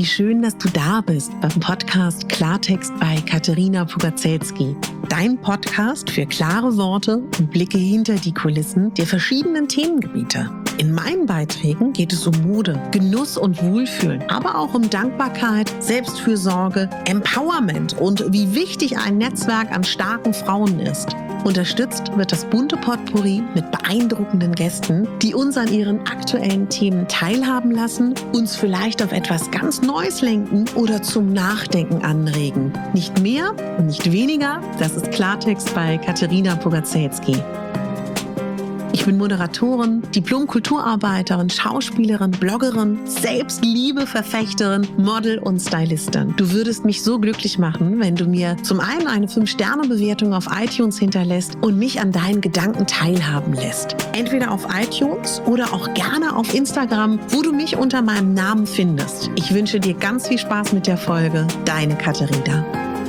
Wie schön, dass du da bist beim Podcast Klartext bei Katerina Pugacelski. Dein Podcast für klare Worte und Blicke hinter die Kulissen der verschiedenen Themengebiete. In meinen Beiträgen geht es um Mode, Genuss und Wohlfühlen, aber auch um Dankbarkeit, Selbstfürsorge, Empowerment und wie wichtig ein Netzwerk an starken Frauen ist. Unterstützt wird das bunte Potpourri mit beeindruckenden Gästen, die uns an ihren aktuellen Themen teilhaben lassen, uns vielleicht auf etwas ganz Neues lenken oder zum Nachdenken anregen. Nicht mehr und nicht weniger, das ist Klartext bei Katerina Pugacelski. Ich bin Moderatorin, Diplom-Kulturarbeiterin, Schauspielerin, Bloggerin, Selbstliebe-Verfechterin, Model und Stylistin. Du würdest mich so glücklich machen, wenn du mir zum einen eine 5-Sterne-Bewertung auf iTunes hinterlässt und mich an deinen Gedanken teilhaben lässt. Entweder auf iTunes oder auch gerne auf Instagram, wo du mich unter meinem Namen findest. Ich wünsche dir ganz viel Spaß mit der Folge. Deine Katerina.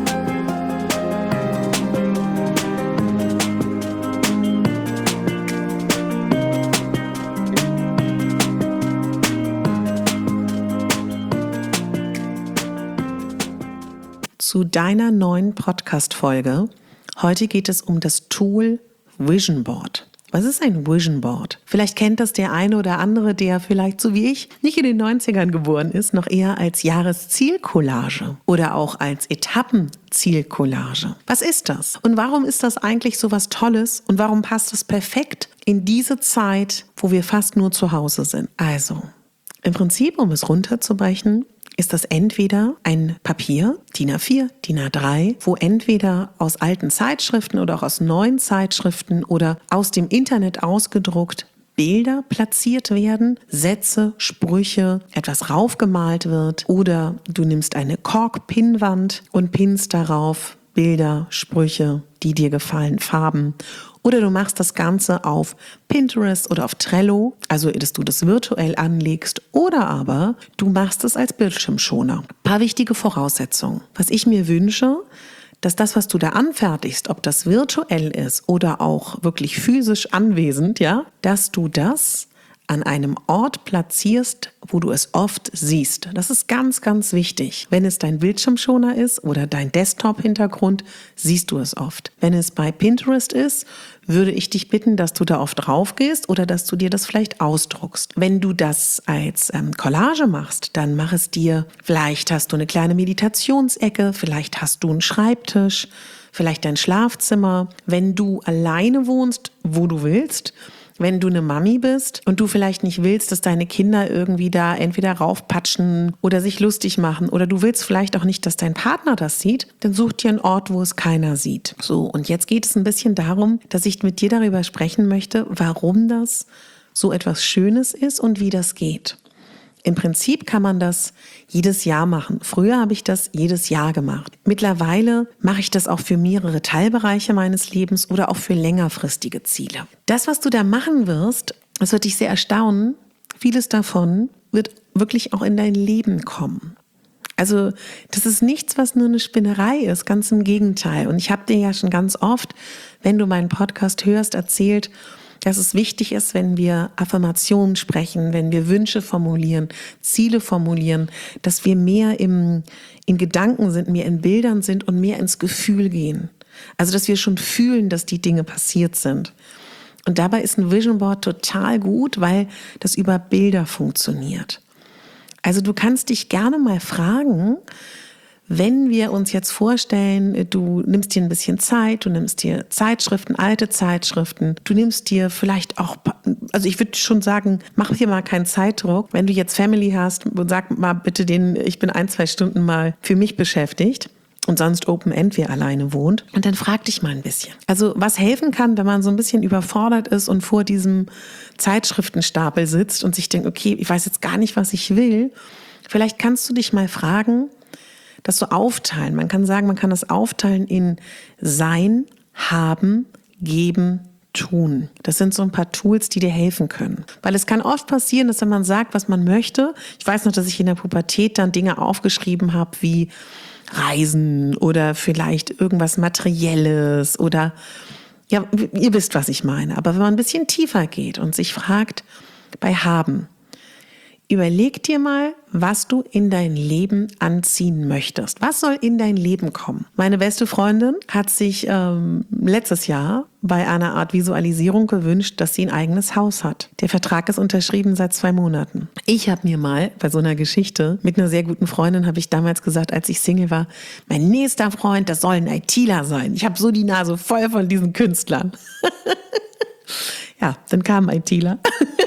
Zu deiner neuen Podcast-Folge. Heute geht es um das Tool Vision Board. Was ist ein Vision Board? Vielleicht kennt das der eine oder andere, der vielleicht so wie ich nicht in den 90ern geboren ist, noch eher als Jahreszielcollage oder auch als Etappenzielcollage. Was ist das? Und warum ist das eigentlich so was Tolles? Und warum passt es perfekt in diese Zeit, wo wir fast nur zu Hause sind? Also, im Prinzip, um es runterzubrechen, ist das entweder ein Papier, DIN A4, DIN A3, wo entweder aus alten Zeitschriften oder auch aus neuen Zeitschriften oder aus dem Internet ausgedruckt Bilder platziert werden, Sätze, Sprüche, etwas raufgemalt wird, oder du nimmst eine Kork-Pinnwand und pinnst darauf Bilder, Sprüche, die dir gefallen, Farben. Oder du machst das Ganze auf Pinterest oder auf Trello, also dass du das virtuell anlegst, oder aber du machst es als Bildschirmschoner. Ein paar wichtige Voraussetzungen. Was ich mir wünsche, dass das, was du da anfertigst, ob das virtuell ist oder auch wirklich physisch anwesend, ja, dass du das an einem Ort platzierst, wo du es oft siehst. Das ist ganz, ganz wichtig. Wenn es dein Bildschirmschoner ist oder dein Desktop-Hintergrund, siehst du es oft. Wenn es bei Pinterest ist, würde ich dich bitten, dass du da oft drauf gehst oder dass du dir das vielleicht ausdruckst. Wenn du das als Collage machst, dann mach es dir, vielleicht hast du eine kleine Meditationsecke, vielleicht hast du einen Schreibtisch, vielleicht dein Schlafzimmer. Wenn du alleine wohnst, wo du willst, wenn du eine Mami bist und du vielleicht nicht willst, dass deine Kinder irgendwie da entweder raufpatschen oder sich lustig machen oder du willst vielleicht auch nicht, dass dein Partner das sieht, dann such dir einen Ort, wo es keiner sieht. So, und jetzt geht es ein bisschen darum, dass ich mit dir darüber sprechen möchte, warum das so etwas Schönes ist und wie das geht. Im Prinzip kann man das jedes Jahr machen. Früher habe ich das jedes Jahr gemacht. Mittlerweile mache ich das auch für mehrere Teilbereiche meines Lebens oder auch für längerfristige Ziele. Das, was du da machen wirst, das wird dich sehr erstaunen. Vieles davon wird wirklich auch in dein Leben kommen. Also das ist nichts, was nur eine Spinnerei ist, ganz im Gegenteil. Und ich habe dir ja schon ganz oft, wenn du meinen Podcast hörst, erzählt, dass es wichtig ist, wenn wir Affirmationen sprechen, wenn wir Wünsche formulieren, Ziele formulieren, dass wir mehr in Gedanken sind, mehr in Bildern sind und mehr ins Gefühl gehen. Also, dass wir schon fühlen, dass die Dinge passiert sind. Und dabei ist ein Vision Board total gut, weil das über Bilder funktioniert. Also, du kannst dich gerne mal fragen, wenn wir uns jetzt vorstellen, du nimmst dir ein bisschen Zeit, du nimmst dir Zeitschriften, alte Zeitschriften, du nimmst dir vielleicht auch, also ich würde schon sagen, mach dir mal keinen Zeitdruck. Wenn du jetzt Family hast, sag mal bitte denen, ich bin 1-2 Stunden mal für mich beschäftigt und sonst Open End, wer alleine wohnt. Und dann frag dich mal ein bisschen. Also was helfen kann, wenn man so ein bisschen überfordert ist und vor diesem Zeitschriftenstapel sitzt und sich denkt, okay, ich weiß jetzt gar nicht, was ich will. Vielleicht kannst du dich mal fragen, das so aufteilen. Man kann sagen, man kann das aufteilen in Sein, Haben, Geben, Tun. Das sind so ein paar Tools, die dir helfen können. Weil es kann oft passieren, dass wenn man sagt, was man möchte, ich weiß noch, dass ich in der Pubertät dann Dinge aufgeschrieben habe wie Reisen oder vielleicht irgendwas Materielles oder, ja, ihr wisst, was ich meine. Aber wenn man ein bisschen tiefer geht und sich fragt, bei Haben, Überleg dir mal, was du in dein Leben anziehen möchtest. Was soll in dein Leben kommen? Meine beste Freundin hat sich letztes Jahr bei einer Art Visualisierung gewünscht, dass sie ein eigenes Haus hat. Der Vertrag ist unterschrieben seit 2 Monaten. Ich habe mir mal bei so einer Geschichte mit einer sehr guten Freundin, habe ich damals gesagt, als ich Single war, mein nächster Freund, das soll ein ITler sein. Ich habe so die Nase voll von diesen Künstlern. Ja, dann kam ein ITler.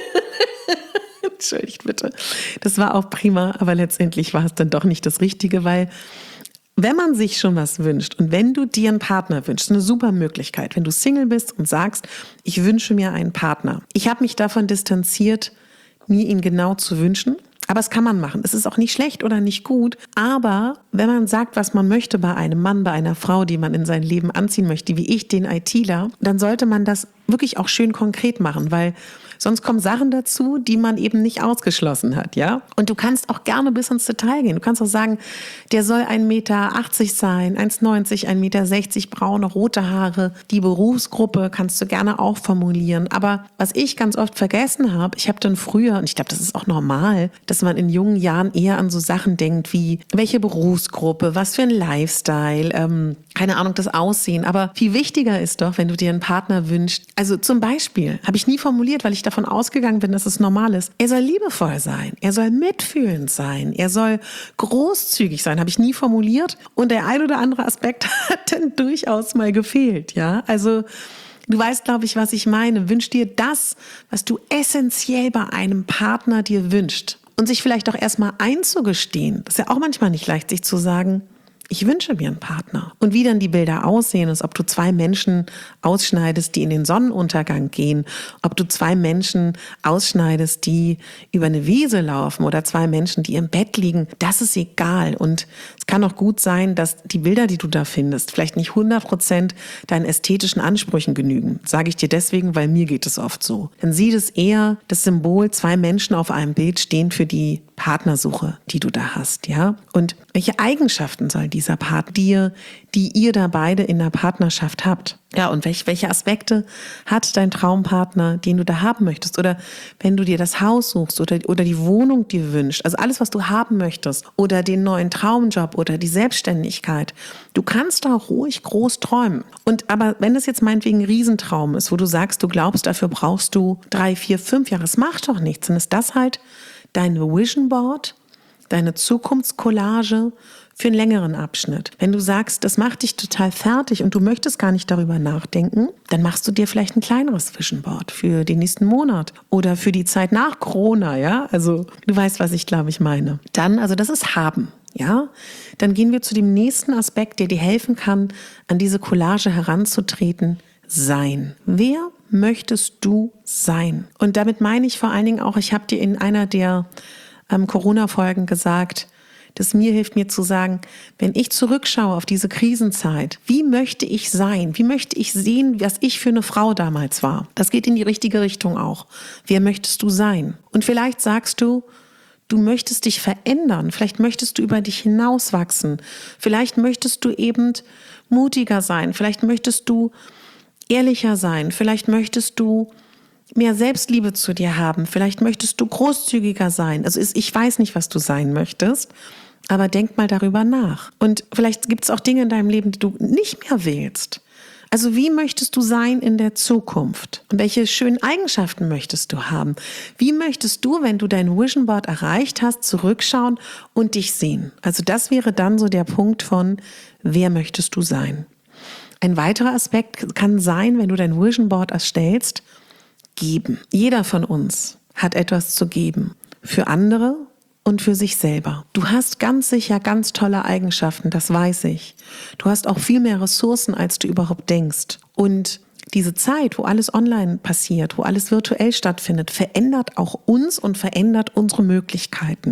Entschuldigt bitte. Das war auch prima, aber letztendlich war es dann doch nicht das Richtige, weil wenn man sich schon was wünscht und wenn du dir einen Partner wünschst, eine super Möglichkeit, wenn du Single bist und sagst, ich wünsche mir einen Partner. Ich habe mich davon distanziert, mir ihn genau zu wünschen. Aber es kann man machen. Es ist auch nicht schlecht oder nicht gut. Aber wenn man sagt, was man möchte bei einem Mann, bei einer Frau, die man in sein Leben anziehen möchte, wie ich, den ITler, dann sollte man das wirklich auch schön konkret machen, weil sonst kommen Sachen dazu, die man eben nicht ausgeschlossen hat, ja? Und du kannst auch gerne bis ins Detail gehen. Du kannst auch sagen, der soll 1,80 Meter sein, 1,90, 1,60 Meter, braune, rote Haare. Die Berufsgruppe kannst du gerne auch formulieren. Aber was ich ganz oft vergessen habe, ich habe dann früher, und ich glaube, das ist auch normal, dass man in jungen Jahren eher an so Sachen denkt wie, welche Berufsgruppe, was für ein Lifestyle, keine Ahnung, das Aussehen. Aber viel wichtiger ist doch, wenn du dir einen Partner wünschst, also zum Beispiel, habe ich nie formuliert, weil ich davon ausgegangen bin, dass es normal ist. Er soll liebevoll sein, er soll mitfühlend sein, er soll großzügig sein, habe ich nie formuliert. Und der ein oder andere Aspekt hat dann durchaus mal gefehlt, ja. Also du weißt, glaube ich, was ich meine. Wünsch dir das, was du essentiell bei einem Partner dir wünschst. Und sich vielleicht auch erstmal einzugestehen. Das ist ja auch manchmal nicht leicht, sich zu sagen, ich wünsche mir einen Partner. Und wie dann die Bilder aussehen, ist, ob du 2 Menschen ausschneidest, die in den Sonnenuntergang gehen, ob du 2 Menschen ausschneidest, die über eine Wiese laufen oder 2 Menschen, die im Bett liegen, das ist egal. Und es kann auch gut sein, dass die Bilder, die du da findest, vielleicht nicht 100% deinen ästhetischen Ansprüchen genügen. Sage ich dir deswegen, weil mir geht es oft so. Dann sieht es eher das Symbol, 2 Menschen auf einem Bild stehen für die Partnersuche, die du da hast, ja? Und welche Eigenschaften soll dieser Partner dir, die ihr da beide in der Partnerschaft habt? Ja, und welche Aspekte hat dein Traumpartner, den du da haben möchtest? Oder wenn du dir das Haus suchst oder die Wohnung dir wünschst, also alles, was du haben möchtest, oder den neuen Traumjob oder die Selbstständigkeit, du kannst da ruhig groß träumen. Aber wenn das jetzt meinetwegen ein Riesentraum ist, wo du sagst, du glaubst, dafür brauchst du 3, 4, 5 Jahre, das macht doch nichts, dann ist das halt dein Vision Board, deine Zukunftscollage für einen längeren Abschnitt. Wenn du sagst, das macht dich total fertig und du möchtest gar nicht darüber nachdenken, dann machst du dir vielleicht ein kleineres Vision Board für den nächsten Monat oder für die Zeit nach Corona, ja? Also du weißt, was ich glaube ich meine. Dann, also das ist haben. Ja, dann gehen wir zu dem nächsten Aspekt, der dir helfen kann, an diese Collage heranzutreten. Sein. Wer möchtest du sein? Und damit meine ich vor allen Dingen auch, ich habe dir in einer der Corona-Folgen gesagt, das mir hilft mir zu sagen, wenn ich zurückschaue auf diese Krisenzeit, wie möchte ich sein? Wie möchte ich sehen, was ich für eine Frau damals war? Das geht in die richtige Richtung auch. Wer möchtest du sein? Und vielleicht sagst du, du möchtest dich verändern. Vielleicht möchtest du über dich hinauswachsen. Vielleicht möchtest du eben mutiger sein. Vielleicht möchtest du ehrlicher sein. Vielleicht möchtest du mehr Selbstliebe zu dir haben. Vielleicht möchtest du großzügiger sein. Also ich weiß nicht, was du sein möchtest, aber denk mal darüber nach. Und vielleicht gibt es auch Dinge in deinem Leben, die du nicht mehr willst. Also wie möchtest du sein in der Zukunft? Und welche schönen Eigenschaften möchtest du haben? Wie möchtest du, wenn du dein Vision Board erreicht hast, zurückschauen und dich sehen? Also das wäre dann so der Punkt von, wer möchtest du sein? Ein weiterer Aspekt kann sein, wenn du dein Vision Board erstellst, geben. Jeder von uns hat etwas zu geben. Für andere und für sich selber. Du hast ganz sicher ganz tolle Eigenschaften, das weiß ich. Du hast auch viel mehr Ressourcen, als du überhaupt denkst. Und diese Zeit, wo alles online passiert, wo alles virtuell stattfindet, verändert auch uns und verändert unsere Möglichkeiten.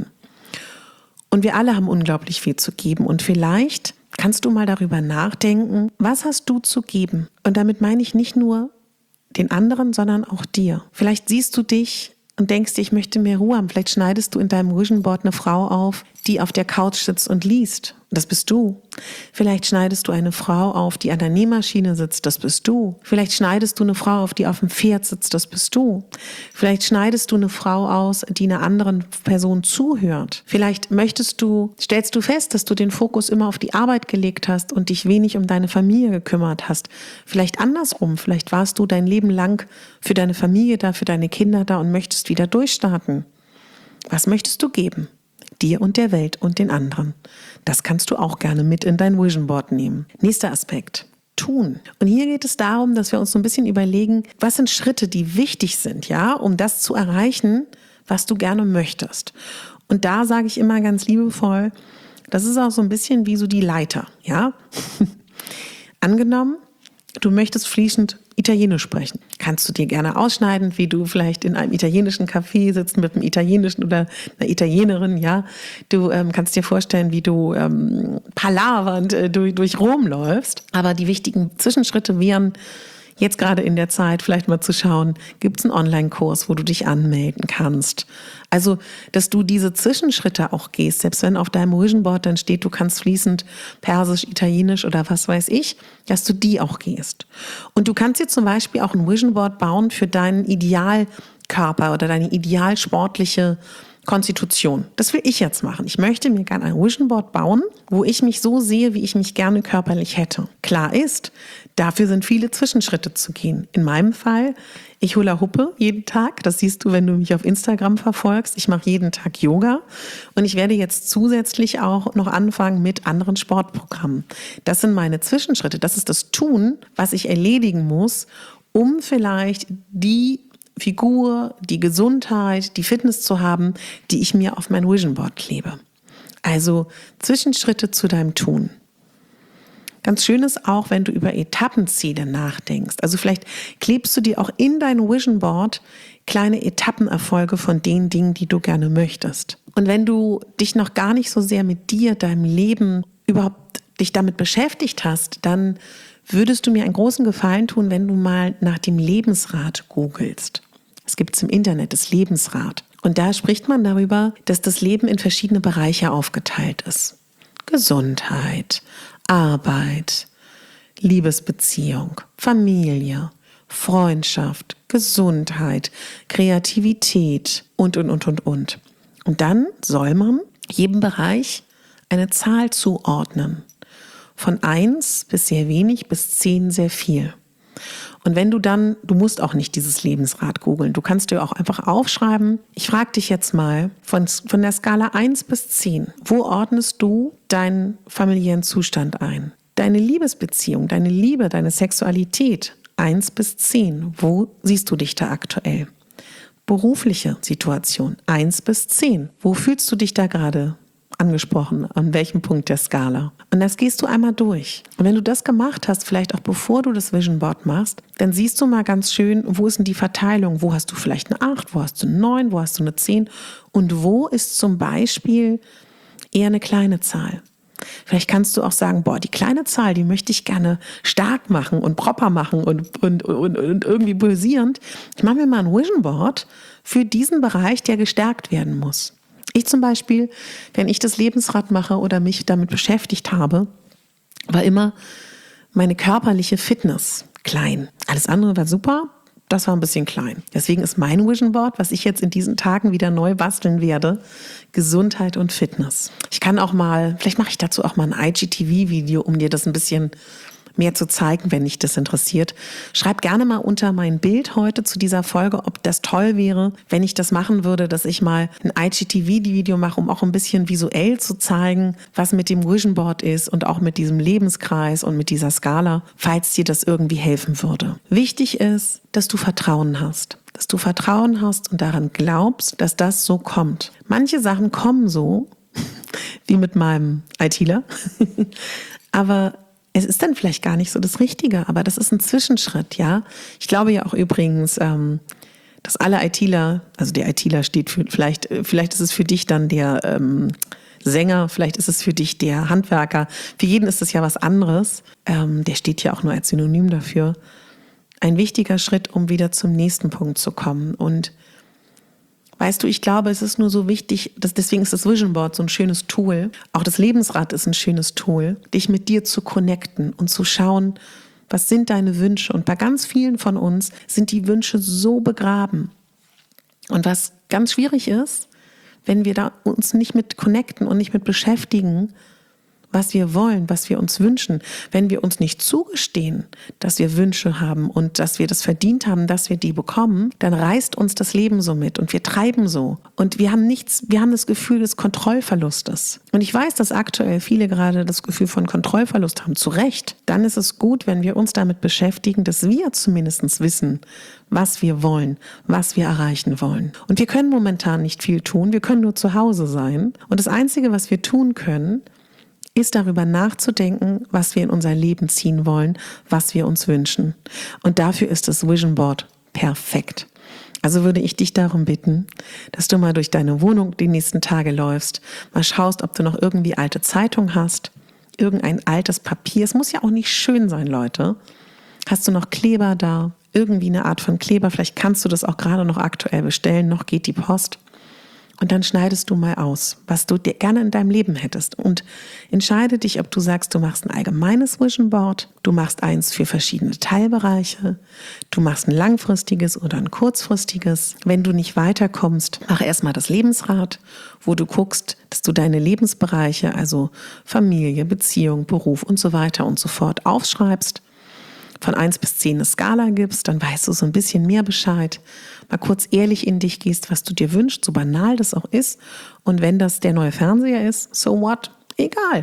Und wir alle haben unglaublich viel zu geben. Und vielleicht kannst du mal darüber nachdenken, was hast du zu geben? Und damit meine ich nicht nur den anderen, sondern auch dir. Vielleicht siehst du dich und denkst dir, ich möchte mehr Ruhe haben. Vielleicht schneidest du in deinem Vision Board eine Frau auf, die auf der Couch sitzt und liest. Das bist du. Vielleicht schneidest du eine Frau auf, die an der Nähmaschine sitzt. Das bist du. Vielleicht schneidest du eine Frau auf, die auf dem Pferd sitzt. Das bist du. Vielleicht schneidest du eine Frau aus, die einer anderen Person zuhört. Vielleicht stellst du fest, dass du den Fokus immer auf die Arbeit gelegt hast und dich wenig um deine Familie gekümmert hast. Vielleicht andersrum. Vielleicht warst du dein Leben lang für deine Familie da, für deine Kinder da und möchtest wieder durchstarten. Was möchtest du geben? Dir und der Welt und den anderen. Das kannst du auch gerne mit in dein Vision Board nehmen. Nächster Aspekt. Tun. Und hier geht es darum, dass wir uns so ein bisschen überlegen, was sind Schritte, die wichtig sind, ja, um das zu erreichen, was du gerne möchtest. Und da sage ich immer ganz liebevoll, das ist auch so ein bisschen wie so die Leiter, ja. Angenommen, du möchtest fließend Italienisch sprechen. Kannst du dir gerne ausschneiden, wie du vielleicht in einem italienischen Café sitzt mit einem Italienischen oder einer Italienerin, ja. Du kannst dir vorstellen, wie du palavernd durch Rom läufst. Aber die wichtigen Zwischenschritte wären, jetzt gerade in der Zeit vielleicht mal zu schauen, gibt es einen Online-Kurs, wo du dich anmelden kannst. Also, dass du diese Zwischenschritte auch gehst, selbst wenn auf deinem Vision Board dann steht, du kannst fließend Persisch, Italienisch oder was weiß ich, dass du die auch gehst. Und du kannst dir zum Beispiel auch ein Vision Board bauen für deinen Idealkörper oder deine idealsportliche Konstitution. Das will ich jetzt machen. Ich möchte mir gerne ein Vision Board bauen, wo ich mich so sehe, wie ich mich gerne körperlich hätte. Klar ist, dafür sind viele Zwischenschritte zu gehen. In meinem Fall, ich hula huppe jeden Tag. Das siehst du, wenn du mich auf Instagram verfolgst. Ich mache jeden Tag Yoga und ich werde jetzt zusätzlich auch noch anfangen mit anderen Sportprogrammen. Das sind meine Zwischenschritte. Das ist das Tun, was ich erledigen muss, um vielleicht die Figur, die Gesundheit, die Fitness zu haben, die ich mir auf mein Vision Board klebe. Also Zwischenschritte zu deinem Tun. Ganz schön ist auch, wenn du über Etappenziele nachdenkst. Also vielleicht klebst du dir auch in dein Vision Board kleine Etappenerfolge von den Dingen, die du gerne möchtest. Und wenn du dich noch gar nicht so sehr mit dir, deinem Leben, überhaupt dich damit beschäftigt hast, dann würdest du mir einen großen Gefallen tun, wenn du mal nach dem Lebensrad googelst. Es gibt es im Internet, das Lebensrad. Und da spricht man darüber, dass das Leben in verschiedene Bereiche aufgeteilt ist. Gesundheit, Arbeit, Liebesbeziehung, Familie, Freundschaft, Gesundheit, Kreativität und. Und dann soll man jedem Bereich eine Zahl zuordnen. Von 1 bis sehr wenig bis 10 sehr viel. Und wenn du musst auch nicht dieses Lebensrad googeln, du kannst dir auch einfach aufschreiben, ich frage dich jetzt mal, von der Skala 1 bis 10, wo ordnest du deinen familiären Zustand ein? Deine Liebesbeziehung, deine Liebe, deine Sexualität, 1 bis 10, wo siehst du dich da aktuell? Berufliche Situation, 1 bis 10, wo fühlst du dich da gerade angesprochen, an welchem Punkt der Skala. Und das gehst du einmal durch. Und wenn du das gemacht hast, vielleicht auch bevor du das Vision Board machst, dann siehst du mal ganz schön, wo ist denn die Verteilung? Wo hast du vielleicht eine 8, wo hast du eine 9, wo hast du eine 10? Und wo ist zum Beispiel eher eine kleine Zahl? Vielleicht kannst du auch sagen, die kleine Zahl, die möchte ich gerne stark machen und proper machen und irgendwie pulsierend. Ich mache mir mal ein Vision Board für diesen Bereich, der gestärkt werden muss. Ich zum Beispiel, wenn ich das Lebensrad mache oder mich damit beschäftigt habe, war immer meine körperliche Fitness klein. Alles andere war super, das war ein bisschen klein. Deswegen ist mein Vision Board, was ich jetzt in diesen Tagen wieder neu basteln werde, Gesundheit und Fitness. Ich kann auch mal, vielleicht mache ich dazu auch mal ein IGTV-Video, um dir das ein bisschen mehr zu zeigen, wenn dich das interessiert. Schreib gerne mal unter mein Bild heute zu dieser Folge, ob das toll wäre, wenn ich das machen würde, dass ich mal ein IGTV-Video mache, um auch ein bisschen visuell zu zeigen, was mit dem Vision Board ist und auch mit diesem Lebenskreis und mit dieser Skala, falls dir das irgendwie helfen würde. Wichtig ist, dass du Vertrauen hast. Dass du Vertrauen hast und daran glaubst, dass das so kommt. Manche Sachen kommen so, wie mit meinem ITler, aber es ist dann vielleicht gar nicht so das Richtige, aber das ist ein Zwischenschritt, ja. Ich glaube ja auch übrigens, dass alle ITler, also der ITler steht für, vielleicht ist es für dich dann der Sänger, vielleicht ist es für dich der Handwerker. Für jeden ist es ja was anderes. Der steht ja auch nur als Synonym dafür. Ein wichtiger Schritt, um wieder zum nächsten Punkt zu kommen. Und Weißt du, ich glaube, es ist nur so wichtig, deswegen ist das Vision Board so ein schönes Tool. Auch das Lebensrad ist ein schönes Tool, dich mit dir zu connecten und zu schauen, was sind deine Wünsche? Und bei ganz vielen von uns sind die Wünsche so begraben. Und was ganz schwierig ist, wenn wir da uns nicht mit connecten und nicht mit beschäftigen, was wir wollen, was wir uns wünschen, wenn wir uns nicht zugestehen, dass wir Wünsche haben und dass wir das verdient haben, dass wir die bekommen, dann reißt uns das Leben so mit und wir treiben so. Und wir haben das Gefühl des Kontrollverlustes. Und ich weiß, dass aktuell viele gerade das Gefühl von Kontrollverlust haben, zu Recht. Dann ist es gut, wenn wir uns damit beschäftigen, dass wir zumindest wissen, was wir wollen, was wir erreichen wollen. Und wir können momentan nicht viel tun, wir können nur zu Hause sein. Und das Einzige, was wir tun können, ist darüber nachzudenken, was wir in unser Leben ziehen wollen, was wir uns wünschen. Und dafür ist das Vision Board perfekt. Also würde ich dich darum bitten, dass du mal durch deine Wohnung die nächsten Tage läufst, mal schaust, ob du noch irgendwie alte Zeitung hast, irgendein altes Papier. Es muss ja auch nicht schön sein, Leute. Hast du noch Kleber da? Irgendwie eine Art von Kleber. Vielleicht kannst du das auch gerade noch aktuell bestellen. Noch geht die Post. Und dann schneidest du mal aus, was du dir gerne in deinem Leben hättest. Und entscheide dich, ob du sagst, du machst ein allgemeines Vision Board, du machst eins für verschiedene Teilbereiche, du machst ein langfristiges oder ein kurzfristiges. Wenn du nicht weiterkommst, mach erstmal das Lebensrad, wo du guckst, dass du deine Lebensbereiche, also Familie, Beziehung, Beruf und so weiter und so fort aufschreibst. Von 1 bis 10 eine Skala gibst, dann weißt du so ein bisschen mehr Bescheid. Mal kurz ehrlich in dich gehst, was du dir wünschst, so banal das auch ist. Und wenn das der neue Fernseher ist, so what? Egal.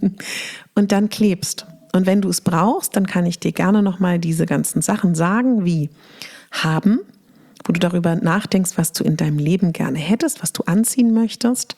Und dann klebst. Und wenn du es brauchst, dann kann ich dir gerne nochmal diese ganzen Sachen sagen, wie haben, wo du darüber nachdenkst, was du in deinem Leben gerne hättest, was du anziehen möchtest.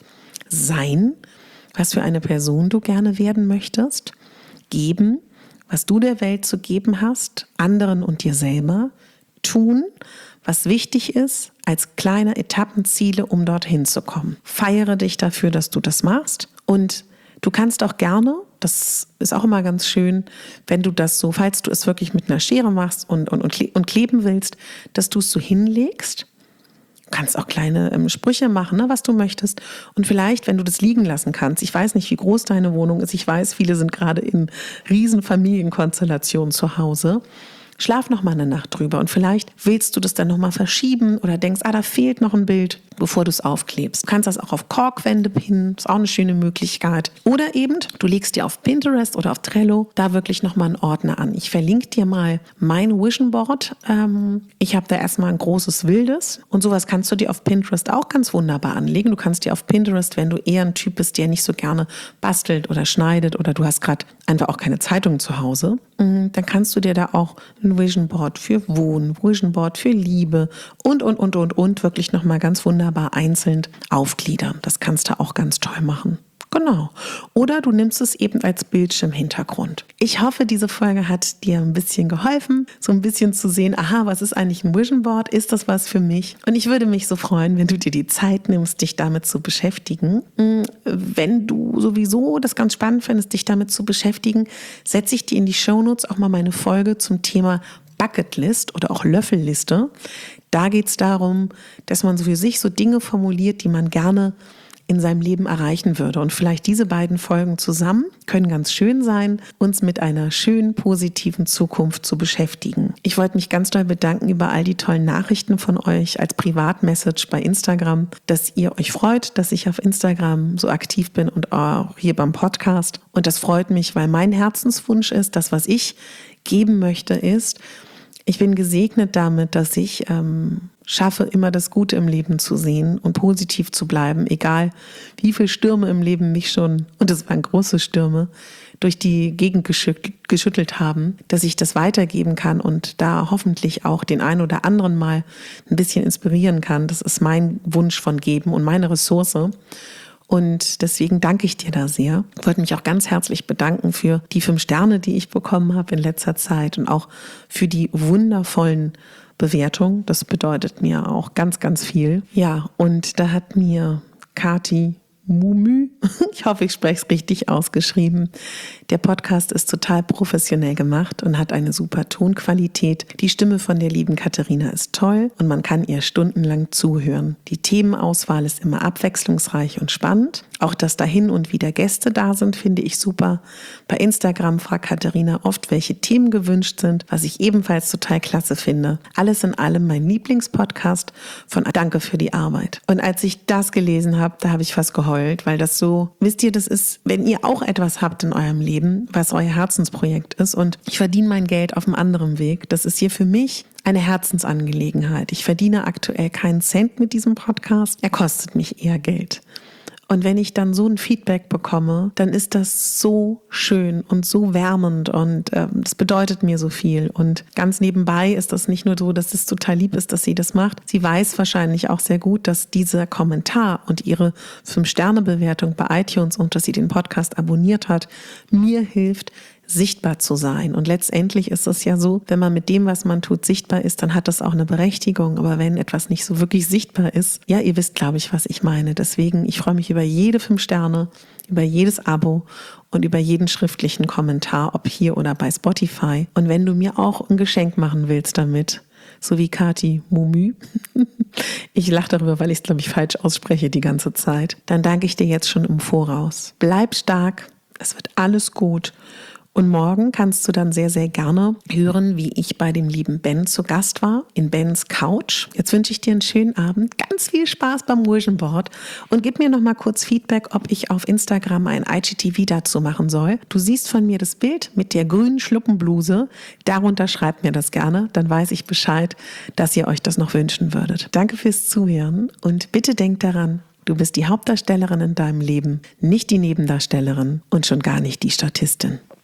Sein, was für eine Person du gerne werden möchtest. Geben, was du der Welt zu geben hast, anderen und dir selber. Tun, was wichtig ist, als kleine Etappenziele, um dorthin zu kommen. Feiere dich dafür, dass du das machst. Und du kannst auch gerne, das ist auch immer ganz schön, wenn du das so, falls du es wirklich mit einer Schere machst und kleben willst, dass du es so hinlegst. Du kannst auch kleine Sprüche machen, ne, was du möchtest. Und vielleicht, wenn du das liegen lassen kannst, ich weiß nicht, wie groß deine Wohnung ist, ich weiß, viele sind gerade in riesen Familienkonstellationen zu Hause. Schlaf noch mal eine Nacht drüber und vielleicht willst du das dann noch mal verschieben oder denkst, da fehlt noch ein Bild, bevor du es aufklebst. Du kannst das auch auf Korkwände pinnen, ist auch eine schöne Möglichkeit. Oder eben, du legst dir auf Pinterest oder auf Trello da wirklich noch mal einen Ordner an. Ich verlinke dir mal mein Vision Board. Ich habe da erstmal ein großes Wildes und sowas kannst du dir auf Pinterest auch ganz wunderbar anlegen. Du kannst dir auf Pinterest, wenn du eher ein Typ bist, der nicht so gerne bastelt oder schneidet oder du hast gerade einfach auch keine Zeitung zu Hause, dann kannst du dir da auch ein Vision Board für Wohnen, Vision Board für Liebe und wirklich nochmal ganz wunderbar einzeln aufgliedern. Das kannst du auch ganz toll machen. Genau. Oder du nimmst es eben als Bildschirmhintergrund. Ich hoffe, diese Folge hat dir ein bisschen geholfen, so ein bisschen zu sehen, aha, was ist eigentlich ein Vision Board? Ist das was für mich? Und ich würde mich so freuen, wenn du dir die Zeit nimmst, dich damit zu beschäftigen. Wenn du sowieso das ganz spannend findest, dich damit zu beschäftigen, setze ich dir in die Shownotes auch mal meine Folge zum Thema Bucketlist oder auch Löffelliste. Da geht es darum, dass man so für sich so Dinge formuliert, die man gerne in seinem Leben erreichen würde. Und vielleicht diese beiden Folgen zusammen können ganz schön sein, uns mit einer schönen, positiven Zukunft zu beschäftigen. Ich wollte mich ganz doll bedanken über all die tollen Nachrichten von euch als Privatmessage bei Instagram, dass ihr euch freut, dass ich auf Instagram so aktiv bin und auch hier beim Podcast. Und das freut mich, weil mein Herzenswunsch ist, das, was ich geben möchte, ist, ich bin gesegnet damit, dass ich schaffe, immer das Gute im Leben zu sehen und positiv zu bleiben, egal wie viele Stürme im Leben mich schon, und es waren große Stürme, durch die Gegend geschüttelt haben, dass ich das weitergeben kann und da hoffentlich auch den einen oder anderen mal ein bisschen inspirieren kann. Das ist mein Wunsch von Geben und meine Ressource. Und deswegen danke ich dir da sehr. Ich wollte mich auch ganz herzlich bedanken für die 5 Sterne, die ich bekommen habe in letzter Zeit und auch für die wundervollen Bewertungen. Das bedeutet mir auch ganz, ganz viel. Ja, und da hat mir Kati Mumü. Ich hoffe, ich spreche es richtig ausgeschrieben. Der Podcast ist total professionell gemacht und hat eine super Tonqualität. Die Stimme von der lieben Katharina ist toll und man kann ihr stundenlang zuhören. Die Themenauswahl ist immer abwechslungsreich und spannend. Auch dass da hin und wieder Gäste da sind, finde ich super. Bei Instagram fragt Katharina oft, welche Themen gewünscht sind, was ich ebenfalls total klasse finde. Alles in allem mein Lieblingspodcast von Danke für die Arbeit. Und als ich das gelesen habe, da habe ich fast geheult, weil das so, wisst ihr, das ist, wenn ihr auch etwas habt in eurem Leben, was euer Herzensprojekt ist und ich verdiene mein Geld auf einem anderen Weg, das ist hier für mich eine Herzensangelegenheit. Ich verdiene aktuell keinen Cent mit diesem Podcast, er kostet mich eher Geld. Und wenn ich dann so ein Feedback bekomme, dann ist das so schön und so wärmend und das bedeutet mir so viel. Und ganz nebenbei ist das nicht nur so, dass es total lieb ist, dass sie das macht. Sie weiß wahrscheinlich auch sehr gut, dass dieser Kommentar und ihre 5-Sterne-Bewertung bei iTunes und dass sie den Podcast abonniert hat, mir hilft, sichtbar zu sein. Und letztendlich ist es ja so, wenn man mit dem, was man tut, sichtbar ist, dann hat das auch eine Berechtigung. Aber wenn etwas nicht so wirklich sichtbar ist, ja, ihr wisst, glaube ich, was ich meine. Deswegen, ich freue mich über jede 5 Sterne, über jedes Abo und über jeden schriftlichen Kommentar, ob hier oder bei Spotify. Und wenn du mir auch ein Geschenk machen willst damit, so wie Kati Mumü, ich lache darüber, weil ich es, glaube ich, falsch ausspreche die ganze Zeit, dann danke ich dir jetzt schon im Voraus. Bleib stark, es wird alles gut. Und morgen kannst du dann sehr, sehr gerne hören, wie ich bei dem lieben Ben zu Gast war, in Bens Couch. Jetzt wünsche ich dir einen schönen Abend, ganz viel Spaß beim Vision Board und gib mir noch mal kurz Feedback, ob ich auf Instagram ein IGTV dazu machen soll. Du siehst von mir das Bild mit der grünen Schluppenbluse. Darunter schreibt mir das gerne, dann weiß ich Bescheid, dass ihr euch das noch wünschen würdet. Danke fürs Zuhören und bitte denkt daran, du bist die Hauptdarstellerin in deinem Leben, nicht die Nebendarstellerin und schon gar nicht die Statistin.